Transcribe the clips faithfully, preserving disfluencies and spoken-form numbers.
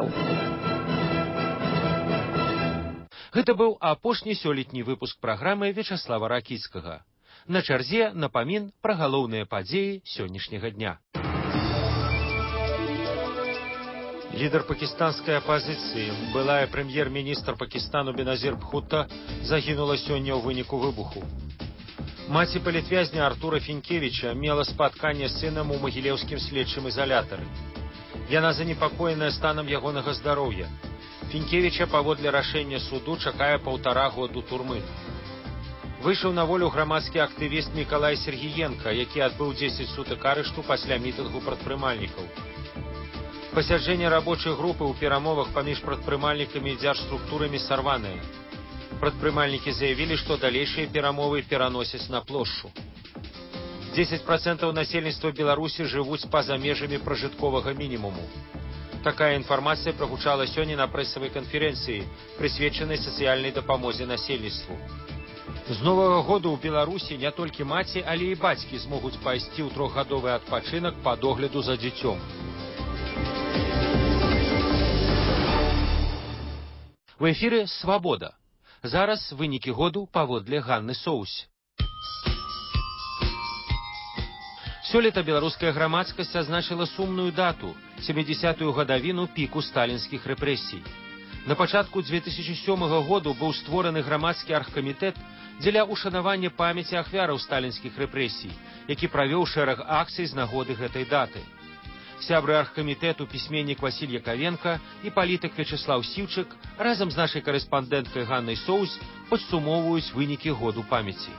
афіцэраў. Гэта быў апошні сёлетні выпуск праграмы Вячаслава Ракіцкага. На чарзе напамін пра галоўныя падзеі сённяшняга дня. Лідар пакістанскай апазіцыі, былая прэм'ер-міністр Пакістану Беназір Бхутта, загінула сёння ў выніку выбуху. Маці палітвязня Артура Фінкевіча мела спатканне з сынам у магілеўскім следчым ізалятары. Яна занепакоеная станам ягонага здароўя. Фінкевіча паводле рашэння суду чакае паўтара году турмы. Выйшаў на волю грамадскі актывіст Мікалай Сергіенка, які адбыў дзесяць сутак арышту пасля мітынгу прадпрымальнікаў. Пасяджэнне рабочай групы ў перамовах паміж прадпрымальнікамі і дзяржструктурамі сарванае. Прадпрымальнікі заявілі, што далейшыя перамовы пераносяць на плошчу. дзесяць працэнтаў насельніцтва Беларусі жывуць па-за межамі пражытковага мінімуму. Такая інфармацыя прагучала сёння на прэсавай канферэнцыі, прысвечанай сацыяльнай дапамозе насельніцтву. З новага году ў Беларусі не толькі маці, але і бацькі змогуць пайсці ў трохгадовы адпачынак па догляду за дзіцём. У эфіры «Свабода». Зараз вынікі году паводле Ганны Соусь. Сёлета беларуская грамадскасць азначыла сумную дату – сямідзесятую гадавіну піку сталінскіх рэпрэсій. На пачатку дзве тысячы сёмага году быў створаны грамадскі аргкамітэт дзеля ушанавання памяці ахвяраў сталінскіх рэпрэсій, які правёў шэраг акцый з нагоды гэтай даты. Сябры аргкамітэту пісьменнік Васіль Якавенка і палітык Вячаслаў Сіўчык разам з нашай карэспандэнткай Ганнай Соусь падсумоўваюць вынікі году памяці.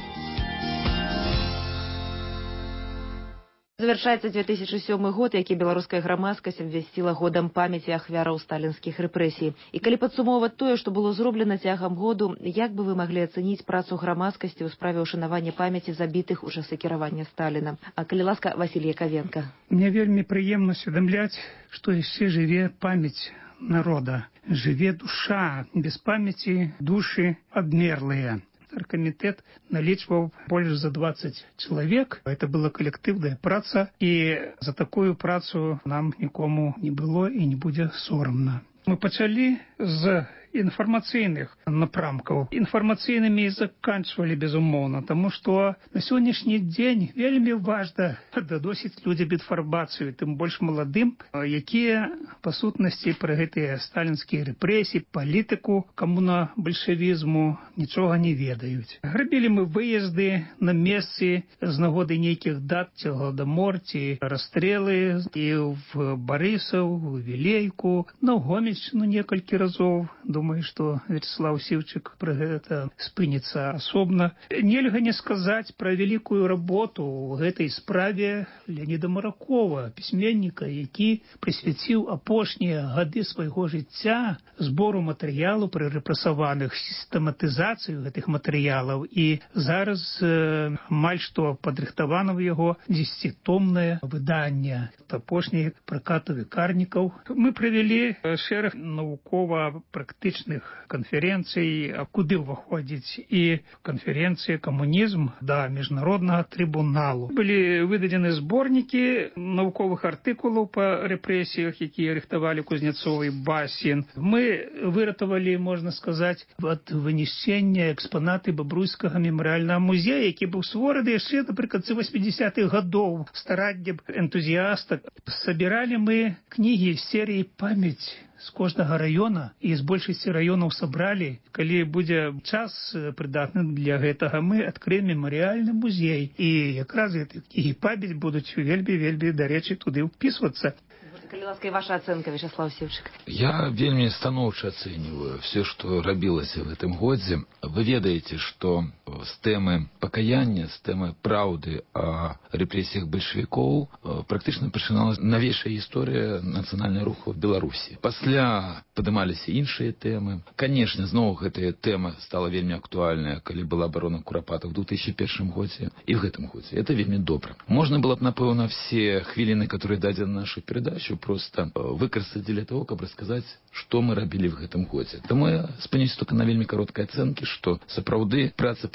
Завяршаецца дзве тысячы сёмы год, які беларуская грамадскасць абвясціла годам памяці ахвяраў сталінскіх рэпрэсій. І калі падсумоўваць тое, што было зроблена цягам году, як бы вы маглі ацэніць працу грамадскасці ў справе ўшанавання памяці забітых у часы кіравання Сталіна? А калі ласка, Васіль Якавенка. Мне вельмі прыемна усведамляць, што яшчэ жыве памяць народа, жыве душа, без памяці душы абмерлыя. Оргкомитет наличивал больше за двадцать человек. Это была коллективная праца, и за такую працу нам никому не было и не будет соромно. Мы пачалі з інфармацыйных напрамкаў. Інфармацыйнымі і заканчвалі, безумоўна, таму што на сённяшні дзень вельмі важна дадосіць людзям інфармацыю, тым больш маладым, якія па сутнасці пра гэтыя сталінскія рэпрэсіі, палітыку, камуна-бальшавізму нічога не ведаюць. Рабілі мы выезды на месцы з нагоды нейкіх дат, ці гладамор, ці расстрэлы і в Барысаў, в Вілейку, на Гомельшчыну некалькі разоў. Думаю, што Вячаслаў Сіўчык пра гэта спыніцца асобна. Нельга не сказаць пра вялікую работу ў гэтай справе Леаніда Маракова, пісьменніка, які прысвяціў апошнія гады свайго жыцця збору матэрыялу пра рэпрэсаваных, сістэматызацыю гэтых матэрыялаў. І зараз э, амаль што падрыхтавана ў яго дзесяцітомнае выданне апошняй пракату векарнікаў. Мы правялі шэраг навукова-практычных канферэнцый, куды ўваходзіць і канферэнцыя «Камунізм» да міжнароднага трыбуналу. Былі выдадзены зборнікі навуковых артыкулаў па рэпрэсіях, якія рыхтавалі Кузнецов і Басін. Мы выратавалі, можна сказаць, ад вынесення экспанаты Бабруйскага мемарыяльнага музея, які быў створаны яшчэ напрыканцы васьмідзесятых гадоў стараннем энтузіастак. Сабіралі мы кнігі серыі «Памяць» з кожнага раёна, і з большасці раёнаў сабралі. Калі будзе час прыдатны для гэтага, мы адкрыем мемарыяльны музей. І якраз гэтыя кнігі «Памяць» будуць вельмі-вельмі, дарэчы, туды ўпісвацца. Калі ласка, і ваша ацэнка, Вячаслаў Сіўчык. Я вельмі станоўча ацэньваю все, што рабілася в гэтым годзе. Вы ведаеце, што з тэмы пакаяння, з тэмы праўды о рэпрэсіях бальшавікоў практычна пачыналася навейшая гісторыя нацыянальнага руху в Беларусі. Пасля падымаліся іншыя тэмы. Канешне, зноў гэтая тэма стала вельмі актуальная, калі была абарона Курапатаў в две тысячи первом годзе і в гэтым годзе. Это вельмі добра. Можна было б, напэўна, все хвіліны, которые дадзены на нашу передачу, просто выкарыстаць для того, каб расказаць, што мы рабілі в гэтым годзе. Таму я спыняюсь только на вельмі кароткай ацэнкі, што сапраўды праца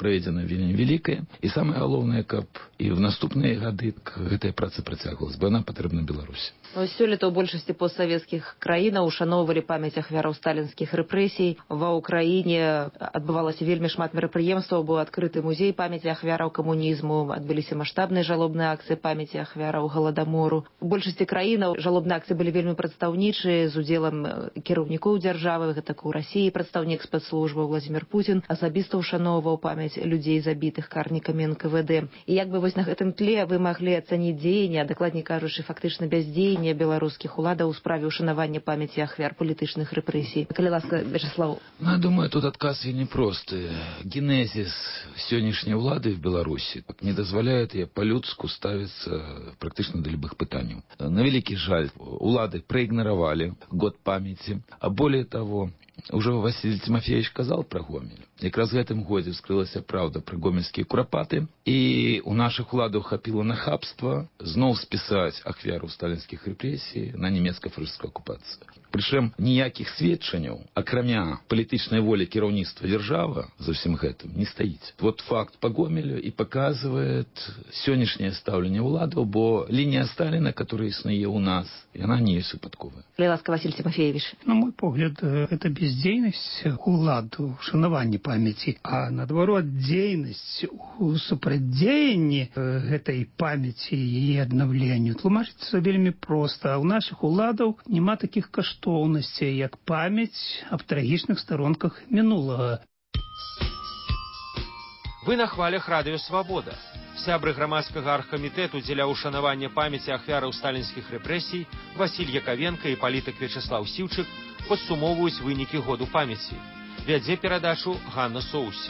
праведзена вельмі вялікая. І самае галоўнае, каб і в наступныя гады гэтая праца працягвалась, бо яна патрэбна Беларусі. Сёлета ў большасці постсавецкіх краінаў ушаноўвалі памяць ахвяраў сталінскіх рэпрэсій. Ва ўкраіне адбывалася вельмі шмат мерапрыемстваў, быў адкрыты музей памяці ахвяраў камунізму, адбыліся маштабныя жалобныя акцыі памяці ахвяраў галадамору. У большасці краінаў жалобныя акцыі былі вельмі прадстаўнічыя, з удзелам кіраўнікоў дзяржавы, гэта у Расіі прадстаўнік спецслужбаў Владзімір Пуцін асабіста ушаноўваў памяць людзей забітых карнікамі эн ка вэ дэ. І як бы вось на гэтым тле вы маглі ацаніць дзеянні, а дакладней кажучы, фактычна бяздзеянне беларускіх уладаў у справе ушанавання памяці ахвяр палітычных рэпрэсій? Калі ласка, Вячеслав. Ну, я думаю, тут адказ вельмі просты. Генезис сённяшняй улады в Беларусі не дазваляет ей по-людску ставиться практычна да любых пытанняў. На вялікі жаль, улады проигноровали год памяти, а более того, уже Василий Тимофеевич казал про Гомель. Якраз в этом годзе вскрылася правда про гомельские курапаты, и у наших уладаў хапіло нахабства зноў списать ахвяру сталинских репрессий на немецко-фашистскую оккупацию. Причем ніякіх сведчанняў, акрамя палітычнай волі кіраўніцтва дзяржавы за всем гэтым не стаіць. Вот факт по Гомелю и показывает сённяшняе стаўленне уладаў, бо линия Сталина, которая існуе у нас, яна не есть выпадковая. Ласка, Василий Тимофеевич. На мой погляд, это бездзейнасць уладу, шанаванне памяці, а наадварот дзейнасць у супрацьдзеянні гэтай памяці і яе аднаўленню тлумачыцца вельмі проста. У наших уладаў няма таких каштоўнасцей, як памяць аб трагічных старонках мінулага. Вы на хвалях радыё «Свабода». Сябры грамадскага аргкамітэту дзеля ушанавання памяці ахвяраў сталінскіх рэпрэсій Васіль Якавенка і палітык Вячеслав Сіўчык падсумоўваюць вынікі году памяці. Вядзе перадачу Ганна Соусі.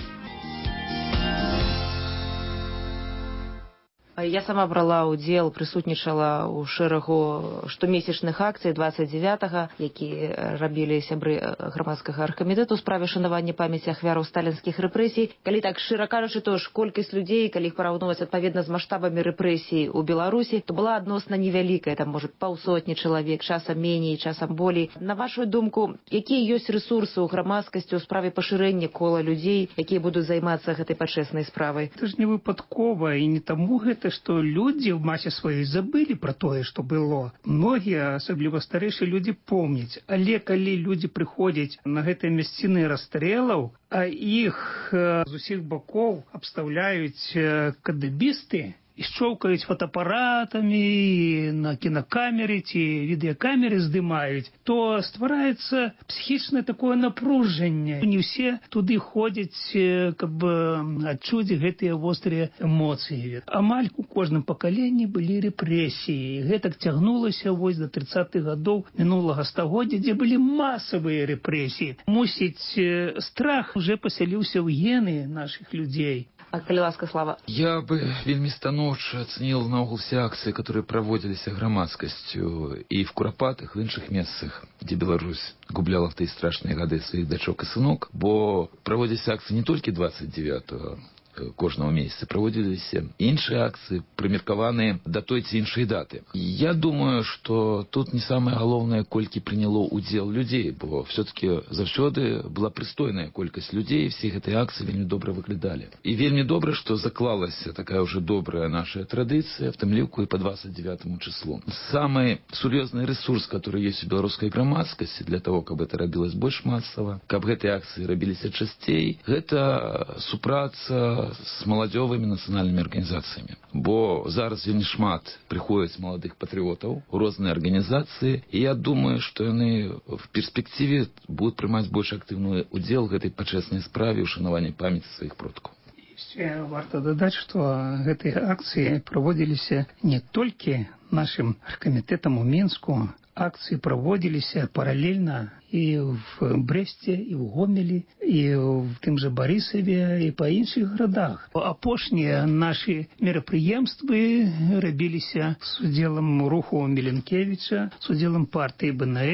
Я сама брала ўдзел, прысутнічала ў шэрагу штомесячных акцый двадцать девятага, які рабілі сябры грамадскага аргкамітэту ў справе шанавання памяці ахвяраў сталінскіх рэпрэсій. Калі так шчыра кажучы, то ж колькасць людзей, калі іх параўноўваць адпаведна з маштабамі рэпрэсій у Беларусі, то была адносна невялікая, там можа паўсотні чалавек, часам меней, часам болей. На вашу думку, якія ёсць рэсурсы ў грамадскасці ў справе пашырэння кола людзей, якія будуць займацца гэтай пачэснай справай? Это ж не выпадкова, і не таму гэта, што людзі ў масе сваёй забылі пра тое, што было. Многія, асабліва старэйшыя людзі, помняць. Але калі людзі прыходзяць на гэтыя мясціны расстрэлаў, а іх э, з усіх бакоў абстаўляюць э, кадэбісты, і шчоўкаюць фотоапаратамі, на кінакамеры ці відэакамеры здымаюць, то ствараецца псіхічнае такое напружанне. Не ўсе туды ходзяць, каб адчуць гэтыя вострыя эмоцыі. Амаль у кожным пакаленні былі рэпрэсіі. Гэтак цягнулася вось да трыццатых гадоў мінулага стагоддзя, дзе былі масавыя рэпрэсіі. Мусіць, страх уже пасяліўся ў гены нашых людзей. А калі ласка, Слава? Я бы вельмі станоўча ацэніў наогул все акцыі, которые праводзіліся грамадскасцю і в Курапатах, в іншых месцах, дзе Беларусь губляла в тыя страшныя гады сваіх дачок і сынок, бо праводзіліся акцыі не толькі двадцать девятого кожного месяца, праводзіліся іншыя акцыі, прымеркаваныя да той ці іншай даты. Я думаю, что тут не самае галоўнае, колькі прыняло удзел людзей, бо все-таки заўсёды была прыстойная колькасць людзей, все гэтыя акцыі вельмі добра выглядалі. І вельмі добра, што заклалася такая уже добрая наша традыцыя, в тым ліку і по двадцать девятому числу. Самый сур'ёзны ресурс, который есть у беларускай грамадскасці для того, каб это рабілось больш масава, каб гэтыя акцыі рабіліся часцей, гэта супраца с маладзёвымі нацыянальнымі арганізацыямі. Бо зараз вельмі шмат прыходзіць маладых патрыётаў у розныя арганізацыі, і я думаю, што яны в перспектыве будуць прымаць больш актыўны удзел в гэтай пачэснай справе ушанавання памяці сваіх продкаў. Яшчэ варта дадаць, што гэтыя акцыі праводзіліся не толькі нашым аргкамітэтам у Мінску, акцыі праводзіліся паралельна і в Брэсце, і в Гомелі, і в тым жа Барысаве, і па іншых гарадах. Апошнія нашы мерапрыемствы рабіліся з удзелам руху Міленкевіча, з удзелам партыі бэ эн эф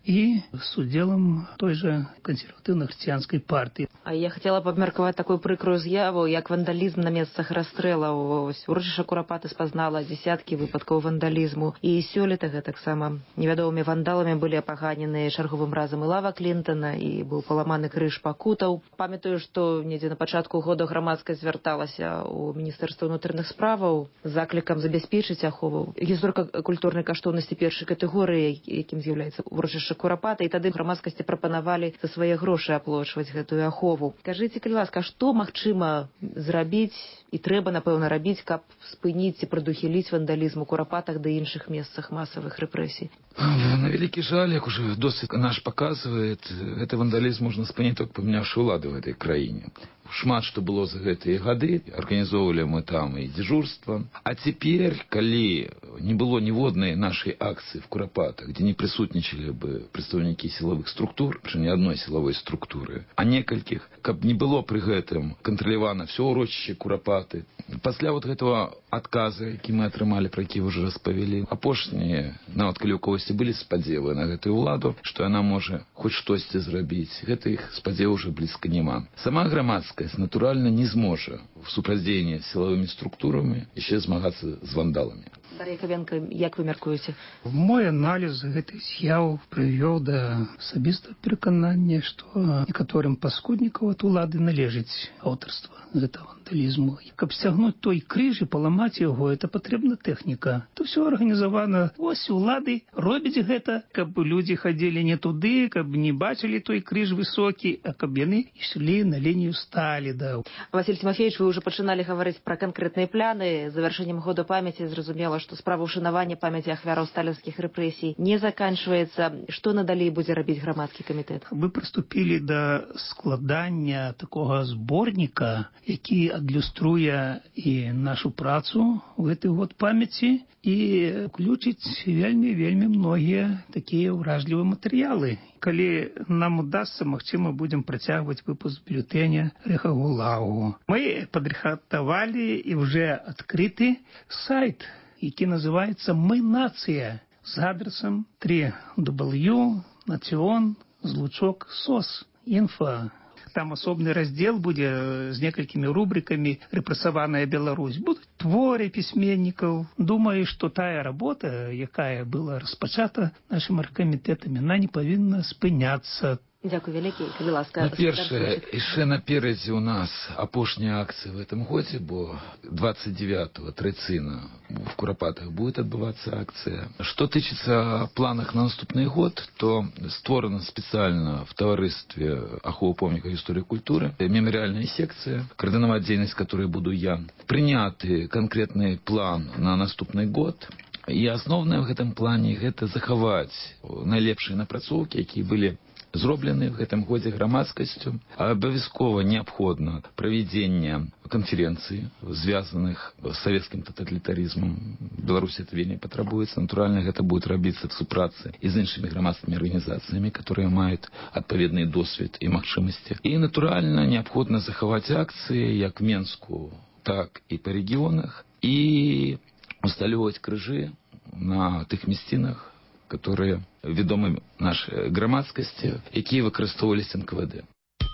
и с уделом той же консервативно-христианской партии. А я хотела б абмеркаваць такую прыкрую з'яву, як вандалізм на месцах расстрэлаў. Урочышча Курапаты спазнала дзесяткі выпадкаў вандалізму. І сёлета гэтаксама невядомымі вандаламі былі апаганены чарговым разам і лава Клінтона, і быў паламаны крыж пакутаў. Памятаю, што недзе на пачатку года грамадскасць звярталася ў Міністэрства ўнутраных справаў з заклікам забяспечыць ахову гісторыка-культурнай каштоўнасці першай катэгорыі, якім з'яўляецца урочышча Курапаты, і тады грамадскасці прапанавалі за свае грошы аплочваць гэтую ахову. Кажыце, калі ласка, што магчыма зрабіць і трэба, напэўна, рабіць, каб спыніць ці прадухіліць вандалізм у Курапатах ды іншых месцах масавых рэпрэсій? На вялікі жаль, як уже досвід наш паказвае, гэты вандалізм можна спыніць толькі памяняўшы ўлады ў гэтай краіне. Шмат што было за гэтыя гады, арганізоўвалі мы там і дзяжурства. А цяпер, калі не было ніводнай нашай акцыі в Курапатах, дзе не прысутнічалі бы прадстаўнікі сілавых структур, чи не адной сілавой структуры, а некалькіх, каб не было пры гэтым кантралявана ўсё ўрочышча Курапаты. Пасля вот гэтага адказа, які мы атрымалі, пра які ўжо распавялі, апошнія, нават калі ў когосьці былі спадзевы на гэтую ўладу, што яна можа хоць штосьці зрабіць, гэтых спадзеваў уже блізка няма. Сама грамадскасць натуральна не зможа в супраздзеянні з сілавымі структурамі яшчэ змагацца з вандаламі. Дар'я Кавенка, як вы мяркуеце? Мой аналіз гэтых з'яў прывёў да асабістага пераканання, што некаторым паскуднікаў ад улады належыць аўтарства гэтага вандалізму. Каб сцягнуць той крыж і паламаць яго, это патрэбна тэхніка. То ўсё арганізавана. Ось улады робяць гэта, каб людзі хадзілі не туды, каб не бачылі той крыж высокі, а каб яны ішлі на лінію Сталіна. Василь Тимофеевич, вы ўжо пачыналі гаварыць пра канкрэтныя пляны. Завяршэннем года памяці зразумела, што справа ўшанавання памяці ахвяраў сталінскіх рэпрэсій не заканчваецца. Што надалей будзе рабіць грамадскі камітэт? Мы прыступілі да складання такога зборніка, які адлюструе і нашу працу ў гэты год памяці і включыць вельмі-вельмі многія такія ўражлівыя матэрыялы. Калі нам удасца, магчыма, будзем працягваць выпуск бюлетэня Рэха Гулагу. Мы падрыхтавалі і ўжо адкрыты сайт, які называецца «Мы нацыя» з адресам три дабл ю национ злучок сос инфо. Там асобны раздзел будзе з некалькімі рубрикамі «Рэпрэсаваная Беларусь». Будуць творы пісьменнікаў. Думаю, што тая работа, якая была распачата нашым аргкамітэтамі, она не павінна спыняцца. Дякую вялікі, калі ласка. Па-першае, яшчэ наперадзе ў нас апошняя акцыя в этом годзе, бо двадцать девятого трэцына в Курапатах будет адбывацца акцыя. Што тычыцца планах на наступны год, то створана спецыяльна в таварыстве аховы помніка гісторыі культуры мемарыяльная секцыя, каардынаваць дзейнасць которой буду я. Прыняты канкрэтны план на наступны год. І асноўнае в гэтым плане гэта захаваць найлепшыя напрацоўкі, якія былі зроблены в гэтым годзе грамадскасцю. Абавязкова неабходна правядзенне канферэнцый, звязаных з савецкім таталітарызмам. Беларусі это вельмі патрабуецца. Натуральна, гэта будет рабіцца в супрацы і з іншымі грамадскімі арганізацыямі, которые маюць адпаведны досвед і магчымасці. І, натуральна, неабходна захаваць акцыі як в Менску, так і па рэгіёнах, і усталёваць крыжы на тых мясцінах, которые ведомы нашай грамадскасці, якія выкарыстоўваліся эн ка вэ дэ.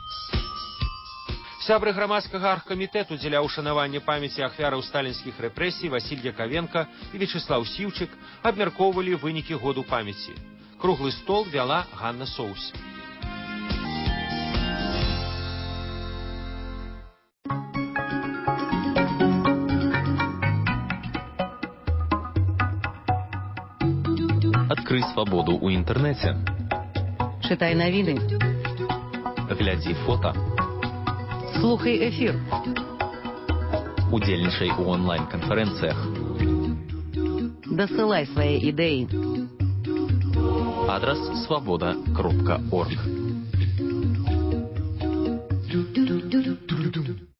Сябры грамадскага аргкамітэту дзеля ўшанавання памяці ахвяраў сталінскіх рэпрэсій Василь Яковенко і Вячеслав Сіўчык абмяркоўвалі вынікі году памяці. Круглы стол вяла Ганна Соус. Адкрый свабоду ў інтэрнэце. Чытай навіны. Глядзі фота. Слухай эфір. Удзельнічай у онлайн-канферэнцыях. Дасылай свае ідэі. Адрас свабода кропка орг.